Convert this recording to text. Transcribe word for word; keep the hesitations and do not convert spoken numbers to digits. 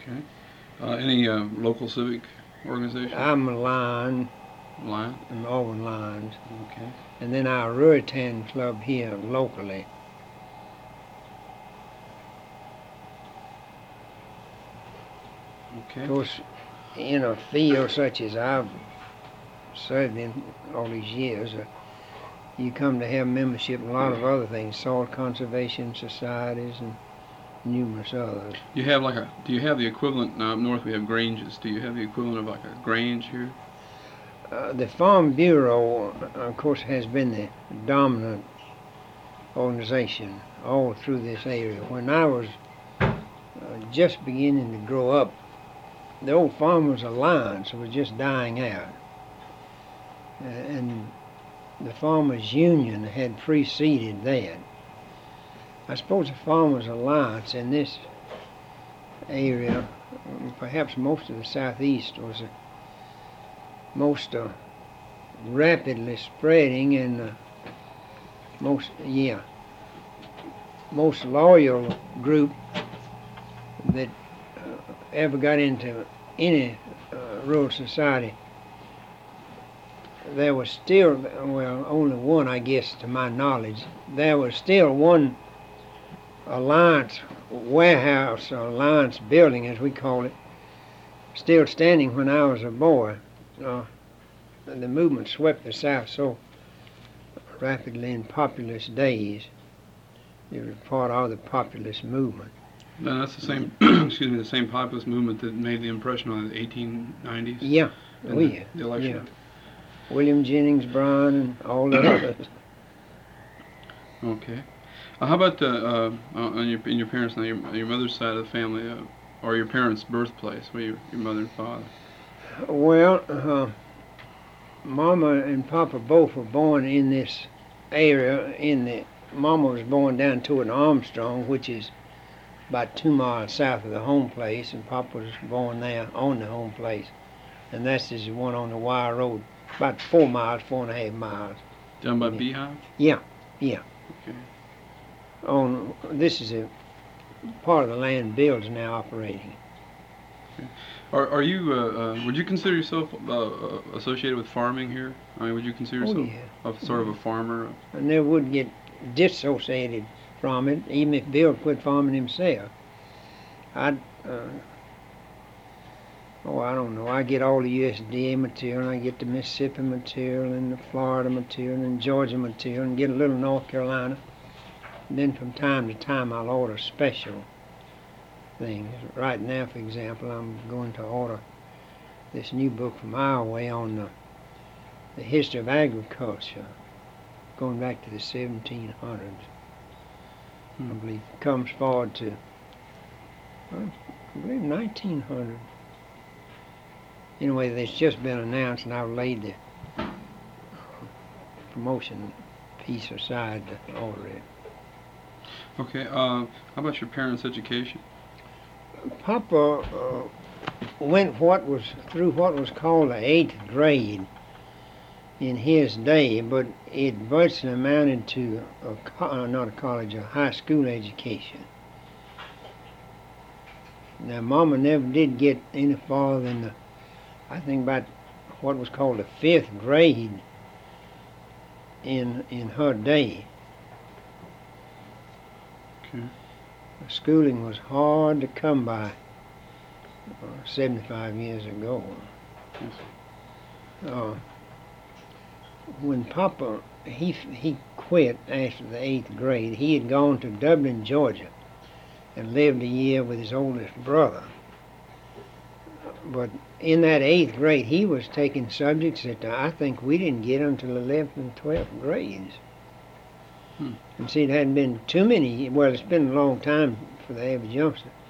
Okay. Uh, any uh, local civic organization? I'm a Lion. Lion? I'm Auburn Lions. Okay. And then our Ruritan Club here locally. Okay. Of course, in a field such as I've served in all these years, uh, you come to have membership in a lot of other things, soil conservation societies and numerous others. You have like a, do you have the equivalent, now up north we have granges, do you have the equivalent of like a grange here? Uh, the Farm Bureau, uh, of course, has been the dominant organization all through this area. When I was uh, just beginning to grow up, the old Farmers Alliance was just dying out. Uh, and the Farmers Union had preceded that. I suppose the Farmers Alliance in this area, perhaps most of the southeast, was the most uh, rapidly spreading and uh, most, yeah, most loyal group that uh, ever got into any uh, rural society. There was still, well, only one, I guess, to my knowledge. There was still one Alliance warehouse, or Alliance building, as we call it, still standing when I was a boy. Uh, the movement swept the South so rapidly in populist days. It was part of the populist movement. Then that's the same, excuse me, the same populist movement that made the impression on the eighteen nineties? Yeah, oh the, yeah. the election. Yeah. William Jennings Bryan and all the others. Okay. Uh, how about uh, uh, on your in your parents now, your, your mother's side of the family, uh, or your parents' birthplace, where your, your mother and father? Well, uh, Mama and Papa both were born in this area. In the Mama was born down toward Armstrong, which is about two miles south of the home place, and Papa was born there on the home place, and that's just the one on the wire road, about four miles, four and a half miles. Down by yeah. Beehive? Yeah, yeah. Okay. On this is a part of the land Bill's now operating. Okay. Are are you? Uh, uh, would you consider yourself uh, uh, associated with farming here? I mean, would you consider yourself oh, yeah. a, sort of a farmer? I never would get dissociated from it, even if Bill quit farming himself. I'd, uh, oh, I don't know. I get all the U S D A material, and I get the Mississippi material, and the Florida material, and Georgia material, and get a little North Carolina. And then from time to time, I'll order special things. Right now, for example, I'm going to order this new book from Iowa on the, the history of agriculture, going back to the seventeen hundreds. I believe comes forward to, I believe, nineteen hundred. Anyway, it's just been announced, and I've laid the promotion piece aside to order it. Okay. Uh, how about your parents' education? Papa uh, went what was through what was called the eighth grade in his day, but it virtually amounted to a co- uh, not a college, a high school education. Now, Mama never did get any farther than the, I think, about what was called the fifth grade in in her day. Okay. Schooling was hard to come by uh, seventy-five years ago. Yes. Uh, when Papa, he he quit after the eighth grade, he had gone to Dublin, Georgia, and lived a year with his oldest brother. But in that eighth grade, he was taking subjects that I think we didn't get until eleventh and twelfth grades. Hmm. And see, it hadn't been too many, well, it's been a long time for the average youngster.